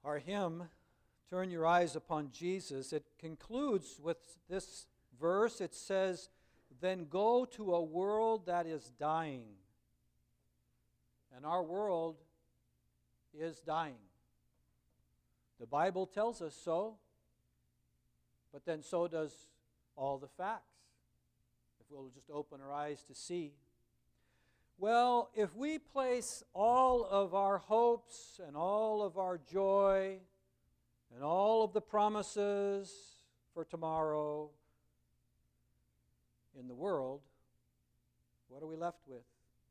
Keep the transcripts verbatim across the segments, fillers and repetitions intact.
Our hymn, Turn Your Eyes Upon Jesus, it concludes with this verse. It says, then go to a world that is dying. And our world is dying. The Bible tells us so, but then so does all the facts, if we'll just open our eyes to see. Well, if we place all of our hopes and all of our joy and all of the promises for tomorrow in the world, what are we left with?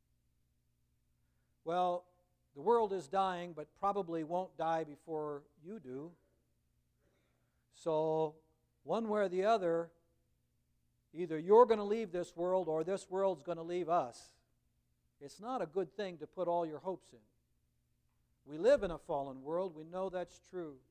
Well, the world is dying, but probably won't die before you do. So, one way or the other, either you're going to leave this world or this world's going to leave us. It's not a good thing to put all your hopes in. We live in a fallen world. We know that's true.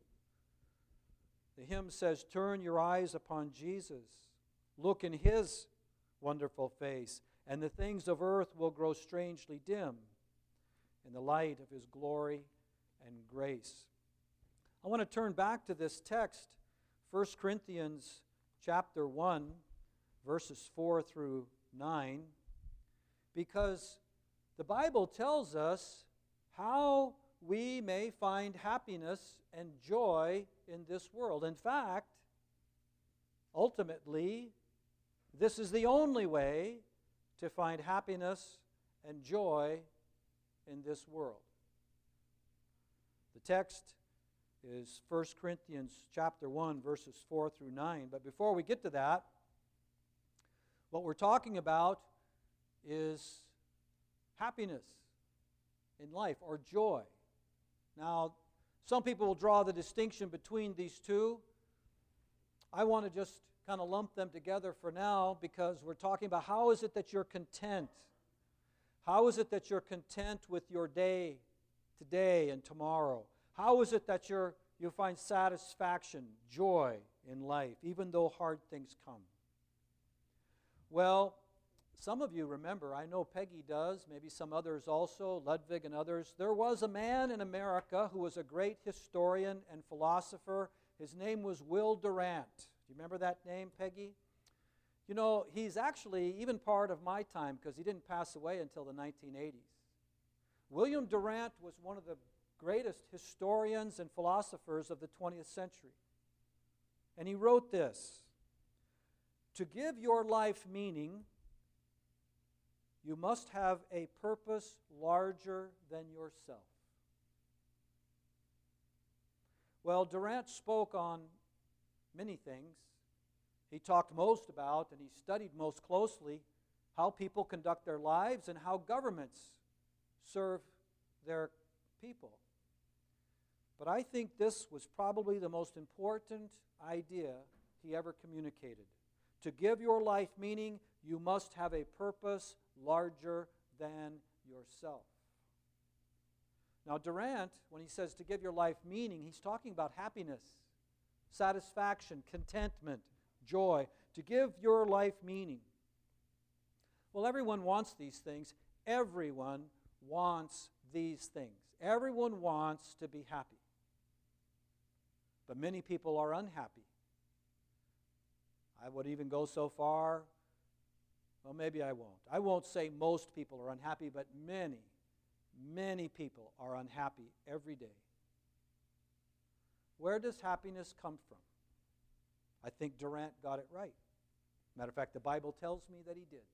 The hymn says, turn your eyes upon Jesus. Look in His wonderful face, and the things of earth will grow strangely dim in the light of His glory and grace. I want to turn back to this text, First Corinthians chapter one, verses four through nine, because the Bible tells us how we may find happiness and joy in this world. In fact, ultimately, this is the only way to find happiness and joy in this world. The text is First Corinthians chapter one, verses four through nine. But before we get to that, what we're talking about is happiness in life, or joy. Now, some people will draw the distinction between these two. I want to just kind of lump them together for now, because we're talking about how is it that you're content? How is it that you're content with your day today and tomorrow? How is it that you're, you find satisfaction, joy in life, even though hard things come? Well, some of you remember, I know Peggy does, maybe some others also, Ludwig and others. There was a man in America who was a great historian and philosopher. His name was Will Durant. Do you remember that name, Peggy? You know, he's actually even part of my time, because he didn't pass away until the nineteen eighties. William Durant was one of the greatest historians and philosophers of the twentieth century. And he wrote this: to give your life meaning, you must have a purpose larger than yourself. Well, Durant spoke on many things. He talked most about, and he studied most closely, how people conduct their lives and how governments serve their people. But I think this was probably the most important idea he ever communicated. To give your life meaning, you must have a purpose larger than yourself. Now, Durant, when he says to give your life meaning, he's talking about happiness, satisfaction, contentment, joy. To give your life meaning. Well, everyone wants these things. Everyone wants these things. Everyone wants to be happy. But many people are unhappy. I would even go so far, well, maybe I won't. I won't say most people are unhappy, but many, many people are unhappy every day. Where does happiness come from? I think Durant got it right. Matter of fact, the Bible tells me that he did.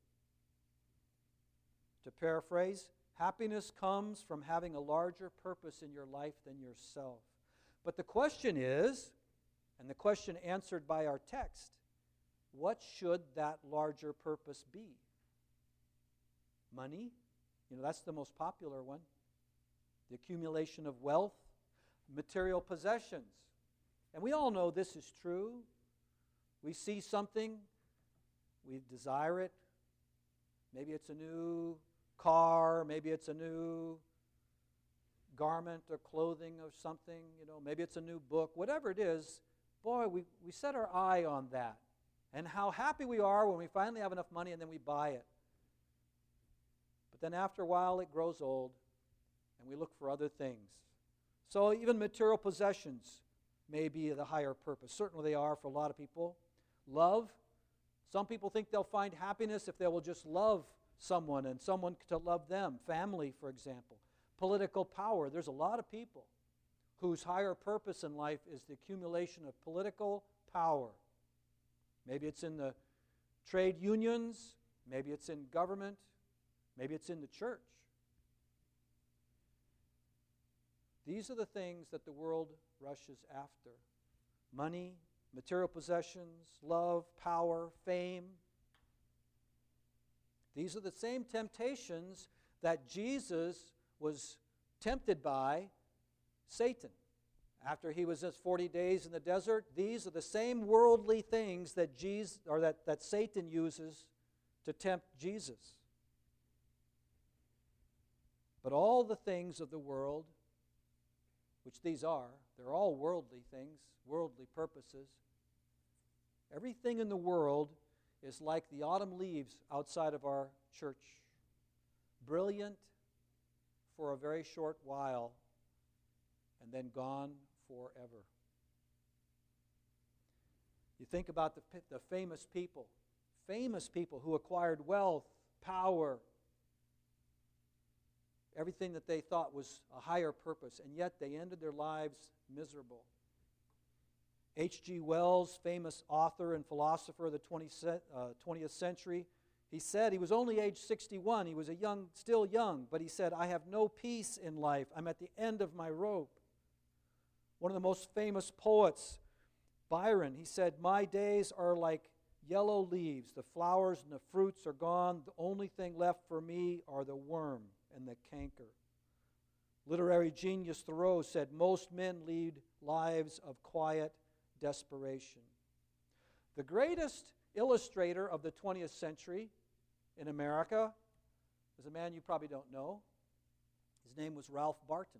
To paraphrase, happiness comes from having a larger purpose in your life than yourself. But the question is, and the question answered by our text, what should that larger purpose be? Money? You know, that's the most popular one. The accumulation of wealth, material possessions. And we all know this is true. We see something, we desire it. Maybe it's a new car, maybe it's a new garment or clothing or something, you know, maybe it's a new book, whatever it is. Boy, we, we set our eye on that. And how happy we are when we finally have enough money and then we buy it. But then after a while it grows old and we look for other things So even material possessions may be the higher purpose. Certainly they are for a lot of people. Love. Some people think they'll find happiness if they will just love someone and someone to love them. Family, for example. Political power. There's a lot of people whose higher purpose in life is the accumulation of political power. Maybe it's in the trade unions. Maybe it's in government. Maybe it's in the church. These are the things that the world rushes after. Money, material possessions, love, power, fame. These are the same temptations that Jesus was tempted by Satan. After he was just forty days in the desert, these are the same worldly things that Jesus or that, that Satan uses to tempt Jesus. But all the things of the world, which these are, they're all worldly things, worldly purposes. Everything in the world is like the autumn leaves outside of our church. Brilliant for a very short while, and then gone forever. You think about the, the famous people, famous people who acquired wealth, power, everything that they thought was a higher purpose, and yet they ended their lives miserable. H G Wells, famous author and philosopher of the twentieth century, he said he was only age sixty-one. He was a young, still young, but he said, "I have no peace in life. I'm at the end of my rope." One of the most famous poets, Byron, he said, "My days are like yellow leaves. The flowers and the fruits are gone. The only thing left for me are the worm and the canker." Literary genius Thoreau said, "Most men lead lives of quiet desperation." The greatest illustrator of the twentieth century in America is a man you probably don't know. His name was Ralph Barton.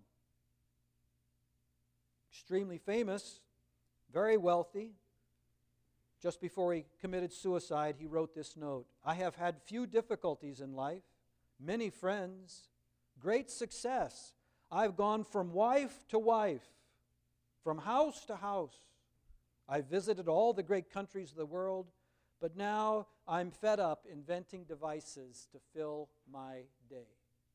Extremely famous, very wealthy. Just before he committed suicide, he wrote this note: "I have had few difficulties in life, many friends, great success. I've gone from wife to wife, from house to house. I've visited all the great countries of the world, but now I'm fed up inventing devices to fill my day."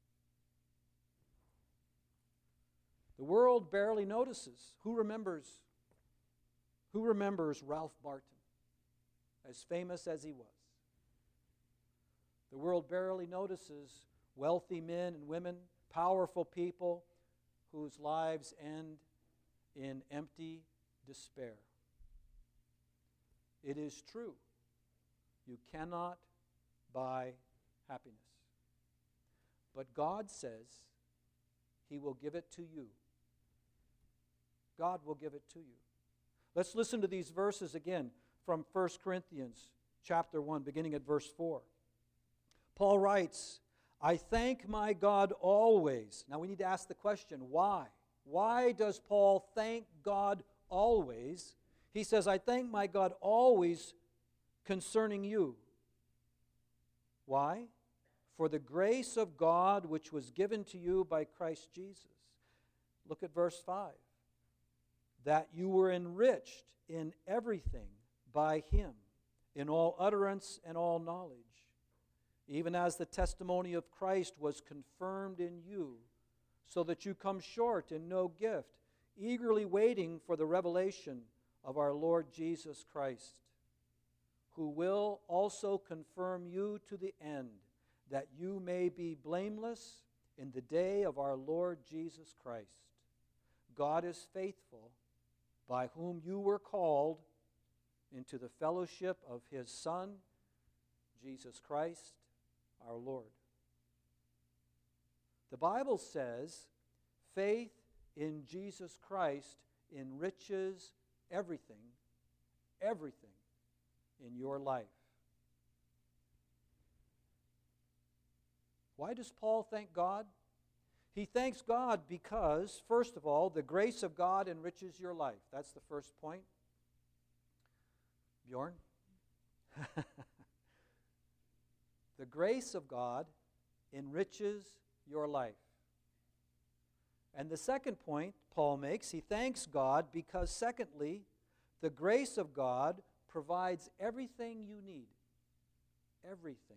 The world barely notices. Who remembers? Who remembers Ralph Barton, as famous as he was? The world barely notices wealthy men and women, powerful people whose lives end in empty despair. It is true. You cannot buy happiness. But God says He will give it to you. God will give it to you. Let's listen to these verses again from First Corinthians chapter one, beginning at verse four. Paul writes, "I thank my God always." Now we need to ask the question, why? Why does Paul thank God always? He says, "I thank my God always concerning you." Why? "For the grace of God which was given to you by Christ Jesus." Look at verse five. "That you were enriched in everything by Him, in all utterance and all knowledge, even as the testimony of Christ was confirmed in you, so that you come short in no gift, eagerly waiting for the revelation of our Lord Jesus Christ, who will also confirm you to the end, that you may be blameless in the day of our Lord Jesus Christ. God is faithful, by whom you were called into the fellowship of His Son, Jesus Christ, our Lord." The Bible says faith in Jesus Christ enriches everything, everything in your life. Why does Paul thank God? He thanks God because, first of all, the grace of God enriches your life. That's the first point. Bjorn? The grace of God enriches your life. And the second point Paul makes, he thanks God because, secondly, the grace of God provides everything you need. Everything.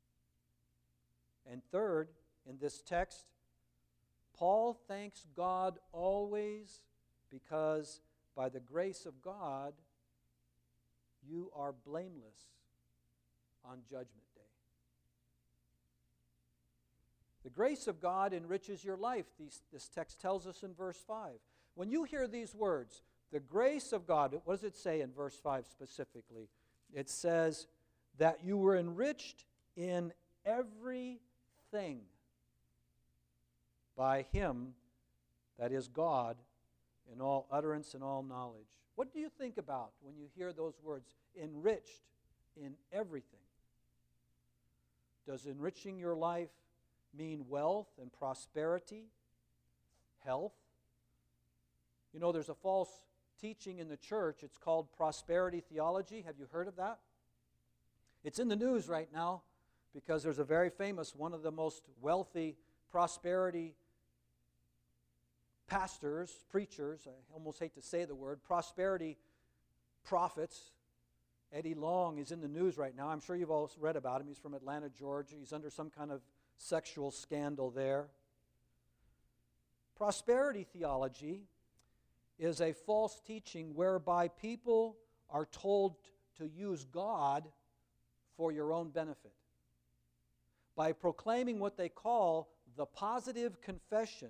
And third, in this text, Paul thanks God always because by the grace of God, you are blameless on Judgment Day. The grace of God enriches your life, these, this text tells us in verse five. When you hear these words, the grace of God, what does it say in verse five specifically? It says that you were enriched in everything by Him, that is God, in all utterance and all knowledge. What do you think about when you hear those words, enriched in everything? Does enriching your life mean wealth and prosperity, health? You know, there's a false teaching in the church. It's called prosperity theology. Have you heard of that? It's in the news right now because there's a very famous, one of the most wealthy prosperity pastors, preachers, I almost hate to say the word, prosperity prophets. Eddie Long is in the news right now. I'm sure you've all read about him. He's from Atlanta, Georgia. He's under some kind of sexual scandal there. Prosperity theology is a false teaching whereby people are told to use God for your own benefit. By proclaiming what they call the positive confession,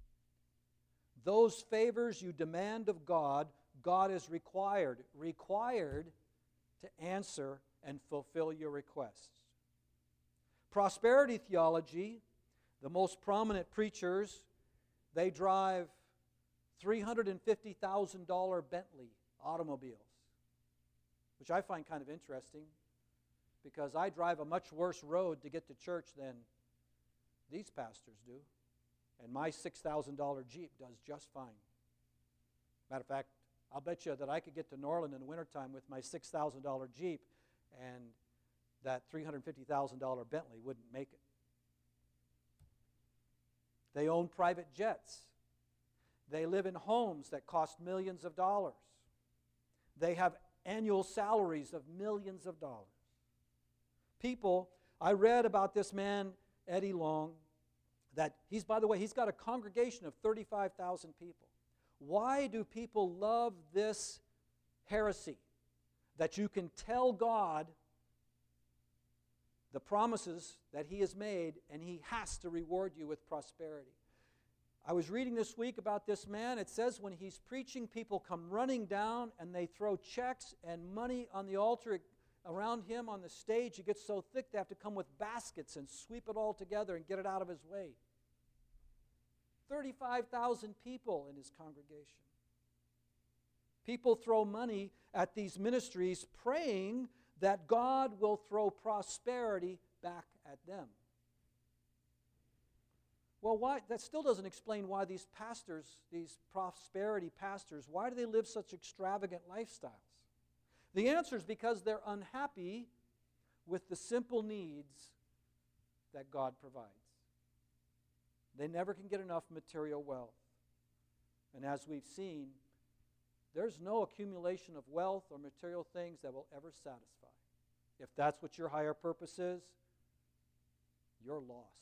those favors you demand of God, God is required, required to answer and fulfill your requests. Prosperity theology, the most prominent preachers, they drive three hundred fifty thousand dollars Bentley automobiles, which I find kind of interesting because I drive a much worse road to get to church than these pastors do. And my six thousand dollars Jeep does just fine. Matter of fact, I'll bet you that I could get to Norland in the wintertime with my six thousand dollars Jeep, and that three hundred fifty thousand dollars Bentley wouldn't make it. They own private jets. They live in homes that cost millions of dollars. They have annual salaries of millions of dollars. People, I read about this man, Eddie Long, that he's, by the way, he's got a congregation of thirty-five thousand people. Why do people love this heresy? That you can tell God the promises that He has made, and He has to reward you with prosperity. I was reading this week about this man. It says when he's preaching, people come running down, and they throw checks and money on the altar around him on the stage. It gets so thick they have to come with baskets and sweep it all together and get it out of his way. thirty-five thousand people in his congregation. People throw money at these ministries praying that God will throw prosperity back at them. Well, why? That still doesn't explain why these pastors, these prosperity pastors, why do they live such extravagant lifestyles? The answer is because they're unhappy with the simple needs that God provides. They never can get enough material wealth. And as we've seen, there's no accumulation of wealth or material things that will ever satisfy. If that's what your higher purpose is, you're lost.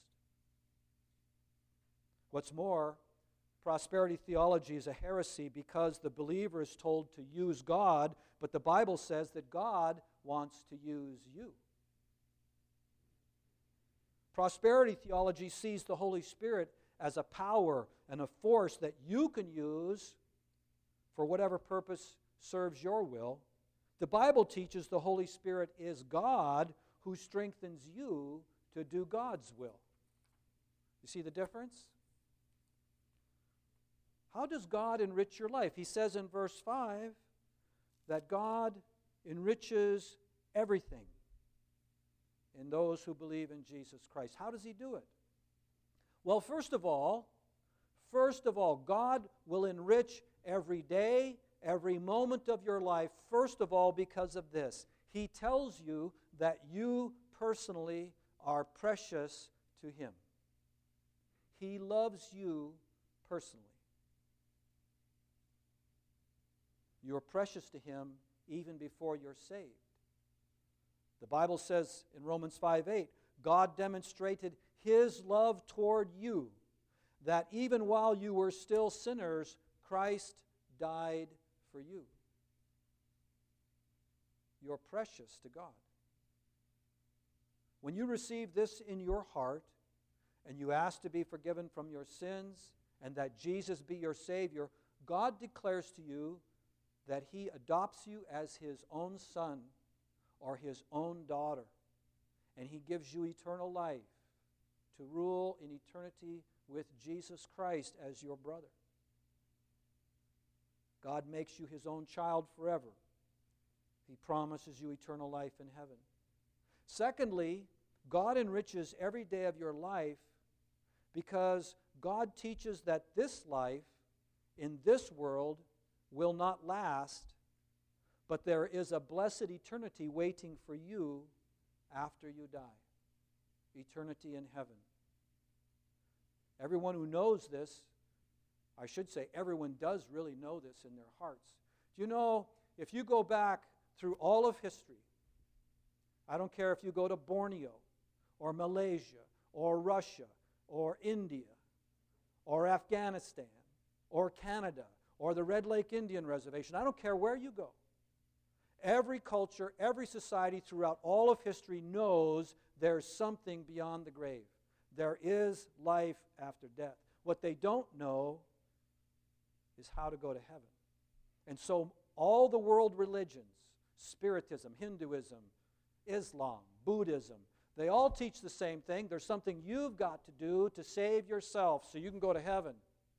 What's more, prosperity theology is a heresy because the believer is told to use God, but the Bible says that God wants to use you. Prosperity theology sees the Holy Spirit as a power and a force that you can use for whatever purpose serves your will. The Bible teaches the Holy Spirit is God who strengthens you to do God's will. You see the difference? How does God enrich your life? He says in verse five that God enriches everything in those who believe in Jesus Christ. How does He do it? Well, first of all, first of all, God will enrich every day, every moment of your life, first of all because of this. He tells you that you personally are precious to Him. He loves you personally. You are precious to Him even before you're saved. The Bible says in Romans five eight, God demonstrated His love toward you, that even while you were still sinners, Christ died for you. You're precious to God. When you receive this in your heart and you ask to be forgiven from your sins and that Jesus be your Savior, God declares to you that He adopts you as His own son or His own daughter, and He gives you eternal life to rule in eternity with Jesus Christ as your brother. God makes you His own child forever. He promises you eternal life in heaven. Secondly, God enriches every day of your life because God teaches that this life in this world will not last, but there is a blessed eternity waiting for you after you die. Eternity in heaven. Everyone who knows this, I should say everyone does really know this in their hearts. Do you know, if you go back through all of history, I don't care if you go to Borneo or Malaysia or Russia or India or Afghanistan or Canada or the Red Lake Indian Reservation, I don't care where you go. Every culture, every society throughout all of history knows there's something beyond the grave. There is life after death. What they don't know is how to go to heaven. And so all the world religions, Spiritism, Hinduism, Islam, Buddhism, they all teach the same thing. There's something you've got to do to save yourself so you can go to heaven.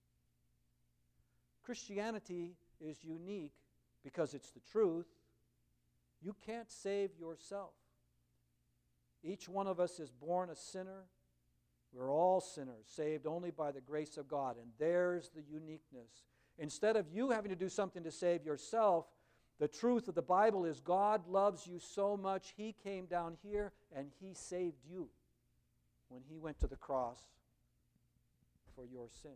Christianity is unique because it's the truth. You can't save yourself. Each one of us is born a sinner. We're all sinners, saved only by the grace of God. And there's the uniqueness. Instead of you having to do something to save yourself, the truth of the Bible is God loves you so much, He came down here and He saved you when He went to the cross for your sins.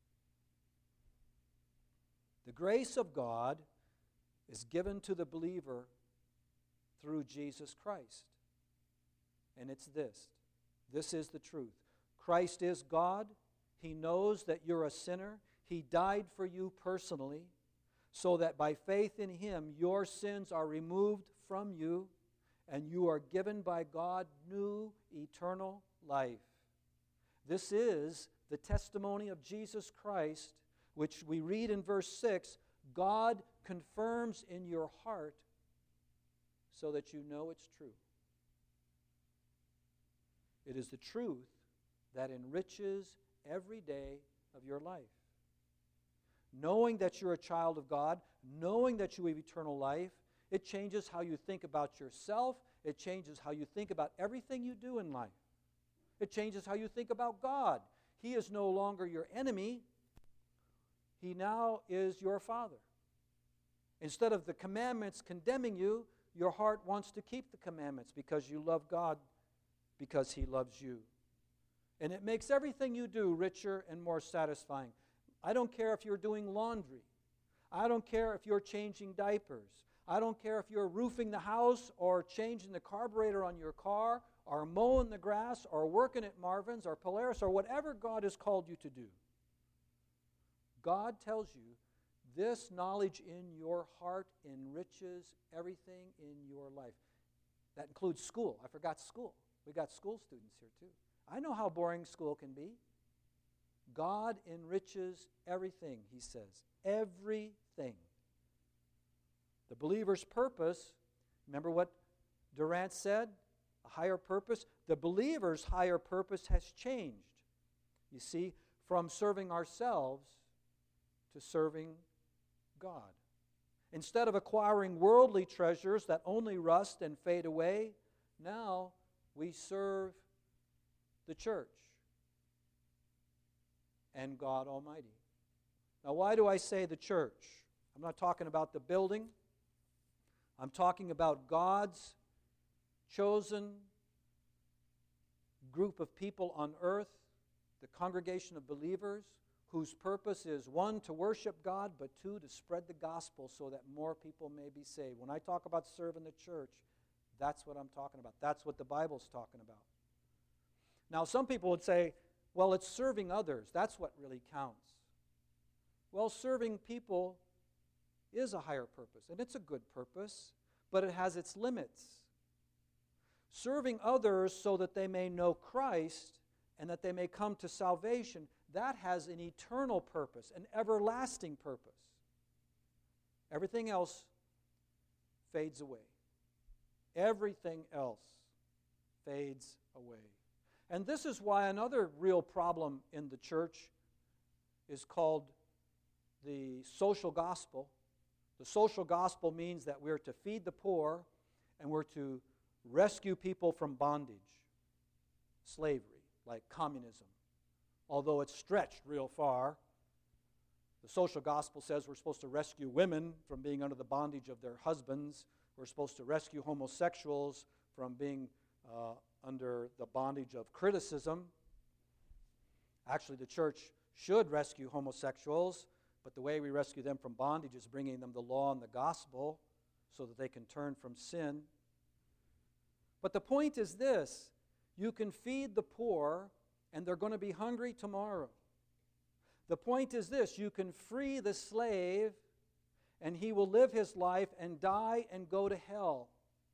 The grace of God is given to the believer through Jesus Christ. And it's this. This is the truth. Christ is God. He knows that you're a sinner. He died for you personally so that by faith in Him your sins are removed from you and you are given by God new eternal life. This is the testimony of Jesus Christ, which we read in verse six. God confirms in your heart so that you know it's true. It is the truth that enriches every day of your life. Knowing that you're a child of God, knowing that you have eternal life, it changes how you think about yourself. It changes how you think about everything you do in life. It changes how you think about God. He is no longer your enemy. He now is your Father. Instead of the commandments condemning you, your heart wants to keep the commandments because you love God, because He loves you. And it makes everything you do richer and more satisfying. I don't care if you're doing laundry. I don't care if you're changing diapers. I don't care if you're roofing the house or changing the carburetor on your car or mowing the grass or working at Marvin's or Polaris or whatever God has called you to do. God tells you this knowledge in your heart enriches everything in your life. That includes school. I forgot school. We got school students here too. I know how boring school can be. God enriches everything, he says. Everything. The believer's purpose, remember what Durant said? A higher purpose. The believer's higher purpose has changed. You see, from serving ourselves to serving God. Instead of acquiring worldly treasures that only rust and fade away, now we serve the church and God Almighty. Now, why do I say the church? I'm not talking about the building. I'm talking about God's chosen group of people on earth, the congregation of believers whose purpose is, one, to worship God, but two, to spread the gospel so that more people may be saved. When I talk about serving the church, that's what I'm talking about. That's what the Bible's talking about. Now, some people would say, well, it's serving others. That's what really counts. Well, serving people is a higher purpose, and it's a good purpose, but it has its limits. Serving others so that they may know Christ and that they may come to salvation, that has an eternal purpose, an everlasting purpose. Everything else fades away. Everything else fades away. And this is why another real problem in the church is called the social gospel. The social gospel means that we're to feed the poor and we're to rescue people from bondage, slavery, like communism. Although it's stretched real far, the social gospel says we're supposed to rescue women from being under the bondage of their husbands. We're supposed to rescue homosexuals from being uh, under the bondage of criticism. Actually, the church should rescue homosexuals, but the way we rescue them from bondage is bringing them the law and the gospel so that they can turn from sin. But the point is this: you can feed the poor and they're going to be hungry tomorrow. The point is this: you can free the slave and he will live his life and die and go to hell.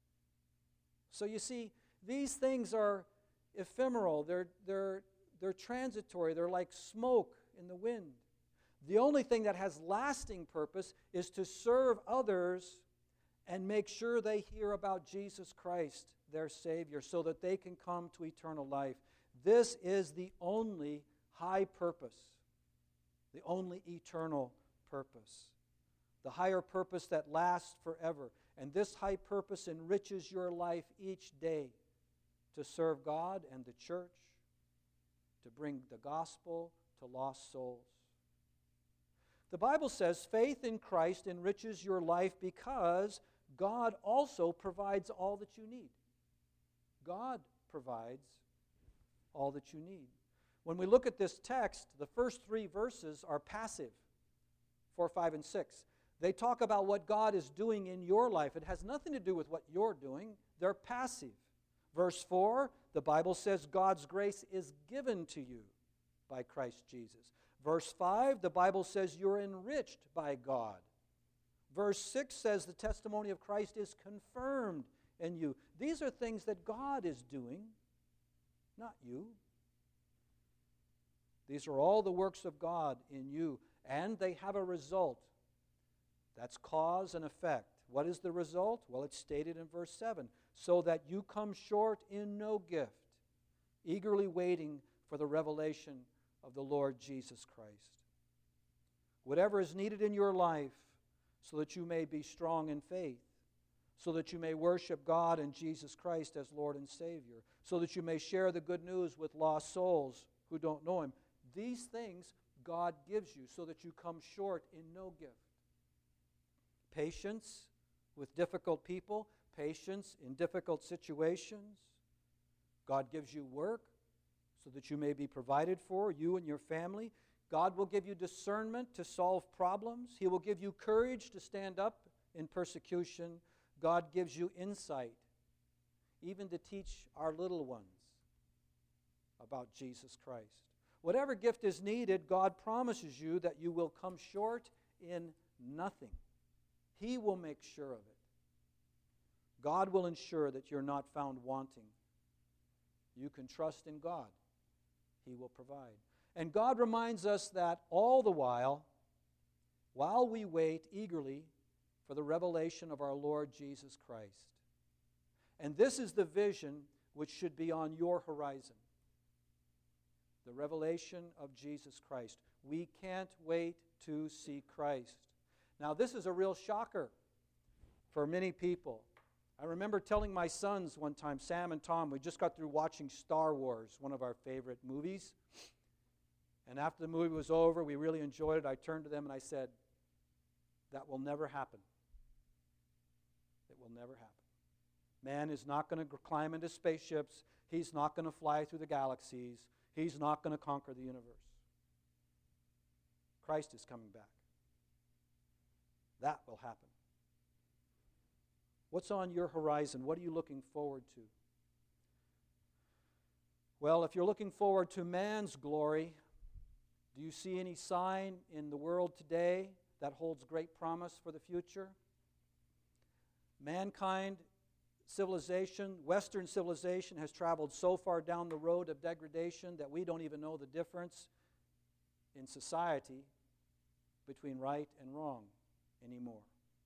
So you see, these things are ephemeral. They're, they're, they're transitory. They're like smoke in the wind. The only thing that has lasting purpose is to serve others and make sure they hear about Jesus Christ, their Savior, so that they can come to eternal life. This is the only high purpose, the only eternal purpose, the higher purpose that lasts forever. And this high purpose enriches your life each day to serve God and the church, to bring the gospel to lost souls. The Bible says faith in Christ enriches your life because God also provides all that you need. God provides all that you need. When we look at this text, the first three verses are passive, four, five, and six. They talk about what God is doing in your life. It has nothing to do with what you're doing. They're passive. Verse four, the Bible says God's grace is given to you by Christ Jesus. Verse five, the Bible says you're enriched by God. Verse six says the testimony of Christ is confirmed in you. These are things that God is doing, not you. These are all the works of God in you, and they have a result. That's cause and effect. What is the result? Well, it's stated in verse seven. So that you come short in no gift, eagerly waiting for the revelation of the Lord Jesus Christ. Whatever is needed in your life, so that you may be strong in faith, so that you may worship God and Jesus Christ as Lord and Savior, so that you may share the good news with lost souls who don't know Him. These things God gives you so that you come short in no gift. Patience with difficult people, patience in difficult situations. God gives you work so that you may be provided for, you and your family. God will give you discernment to solve problems. He will give you courage to stand up in persecution. God gives you insight, even to teach our little ones about Jesus Christ. Whatever gift is needed, God promises you that you will come short in nothing. He will make sure of it. God will ensure that you're not found wanting. You can trust in God. He will provide. And God reminds us that all the while, while we wait eagerly for the revelation of our Lord Jesus Christ. And this is the vision which should be on your horizon. The revelation of Jesus Christ. We can't wait to see Christ. Now, this is a real shocker for many people. I remember telling my sons one time, Sam and Tom, we just got through watching Star Wars, one of our favorite movies. And after the movie was over, we really enjoyed it. I turned to them and I said, that will never happen. It will never happen. Man is not going to climb into spaceships. He's not going to fly through the galaxies. He's not going to conquer the universe. Christ is coming back. That will happen. What's on your horizon? What are you looking forward to? Well, if you're looking forward to man's glory, do you see any sign in the world today that holds great promise for the future? Mankind, civilization, Western civilization has traveled so far down the road of degradation that we don't even know the difference in society between right and wrong anymore.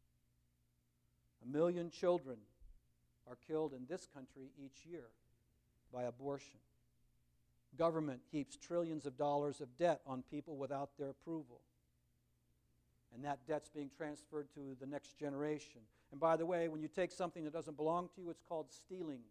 A million children are killed in this country each year by abortion. Government heaps trillions of dollars of debt on people without their approval. And that debt's being transferred to the next generation. And by the way, when you take something that doesn't belong to you, it's called stealing.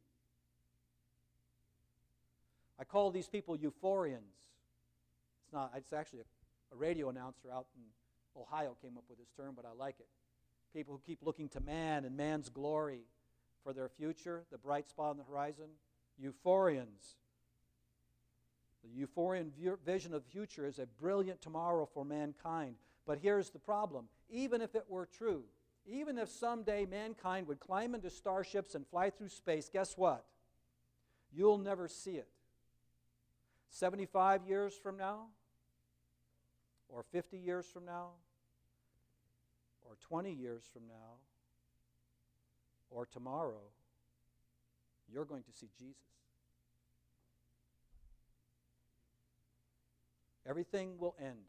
I call these people euphorians. It's not, it's actually a, a radio announcer out in Ohio came up with this term, but I like it. People who keep looking to man and man's glory for their future, the bright spot on the horizon. Euphorians. The euphorian vision of the future is a brilliant tomorrow for mankind. But here's the problem. Even if it were true, even if someday mankind would climb into starships and fly through space, guess what? You'll never see it. seventy-five years from now, or fifty years from now, or twenty years from now, or tomorrow, you're going to see Jesus. Everything will end.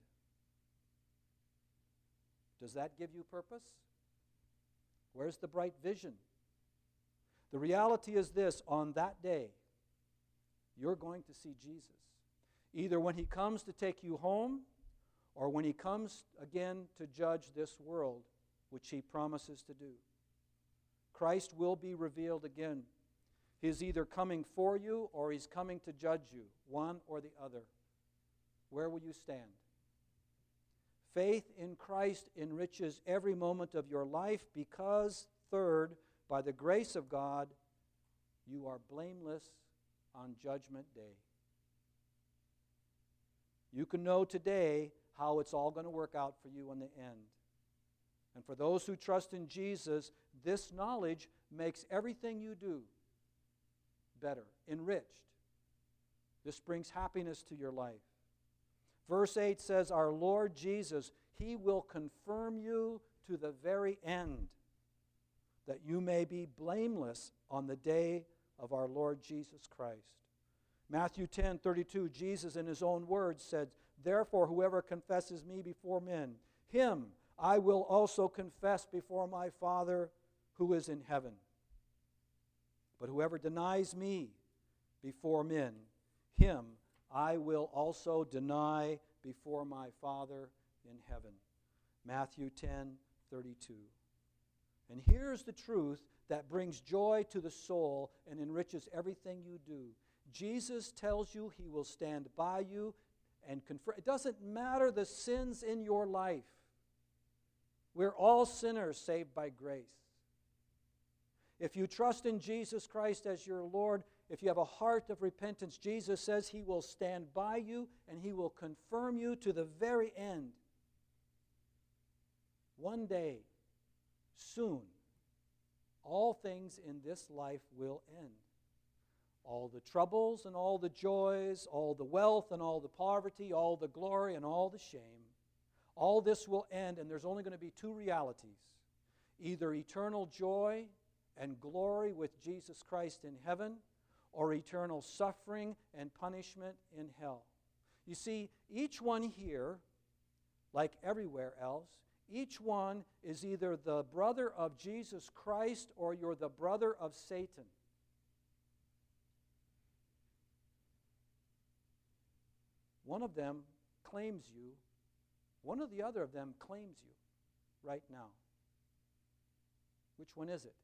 Does that give you purpose? Where's the bright vision? The reality is this: on that day, you're going to see Jesus. Either when he comes to take you home, or when he comes again to judge this world, which he promises to do. Christ will be revealed again. He's either coming for you or he's coming to judge you, one or the other. Where will you stand? Faith in Christ enriches every moment of your life because, third, by the grace of God, you are blameless on Judgment Day. You can know today how it's all going to work out for you in the end. And for those who trust in Jesus, this knowledge makes everything you do better, enriched. This brings happiness to your life. Verse eight says, our Lord Jesus, he will confirm you to the very end, that you may be blameless on the day of our Lord Jesus Christ. Matthew ten thirty-two, Jesus in his own words said, therefore whoever confesses me before men, him I will also confess before my Father who is in heaven. But whoever denies me before men, him I will also deny before my Father in heaven. Matthew ten thirty-two. And here's the truth that brings joy to the soul and enriches everything you do. Jesus tells you he will stand by you and confirm. It doesn't matter the sins in your life. We're all sinners saved by grace. If you trust in Jesus Christ as your Lord, if you have a heart of repentance, Jesus says he will stand by you and he will confirm you to the very end. One day, soon, all things in this life will end. All the troubles and all the joys, all the wealth and all the poverty, all the glory and all the shame, all this will end, and there's only going to be two realities. Either eternal joy and glory with Jesus Christ in heaven, or eternal suffering and punishment in hell. You see, each one here, like everywhere else, each one is either the brother of Jesus Christ or you're the brother of Satan. One of them claims you. One or the other of them claims you right now. Which one is it?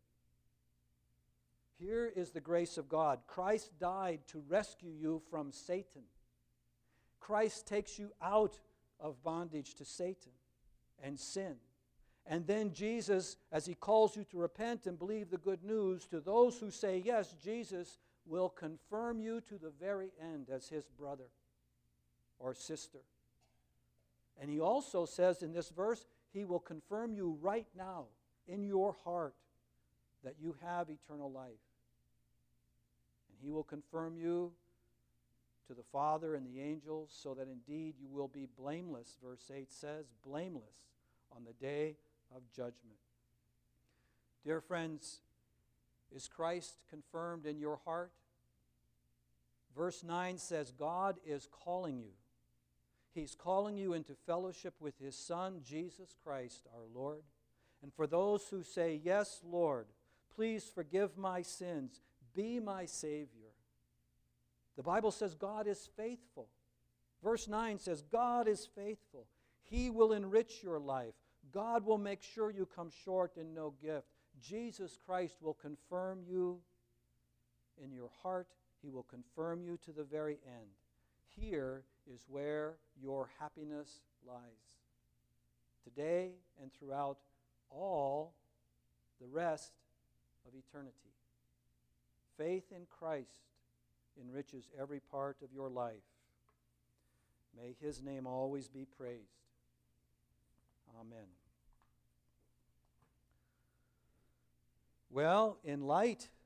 Here is the grace of God. Christ died to rescue you from Satan. Christ takes you out of bondage to Satan and sin. And then Jesus, as he calls you to repent and believe the good news, to those who say yes, Jesus will confirm you to the very end as his brother or sister. And he also says in this verse, he will confirm you right now in your heart that you have eternal life. And he will confirm you to the Father and the angels, so that indeed you will be blameless, verse eight says, blameless on the day of judgment. Dear friends, is Christ confirmed in your heart? Verse nine says, God is calling you. He's calling you into fellowship with His Son, Jesus Christ, our Lord. And for those who say, yes, Lord, please forgive my sins, be my Savior, the Bible says God is faithful. Verse nine says, God is faithful. He will enrich your life. God will make sure you come short in no gift. Jesus Christ will confirm you in your heart. He will confirm you to the very end. Here is where your happiness lies. Today and throughout all the rest of eternity. Faith in Christ enriches every part of your life. May His name always be praised. Amen. Well, in light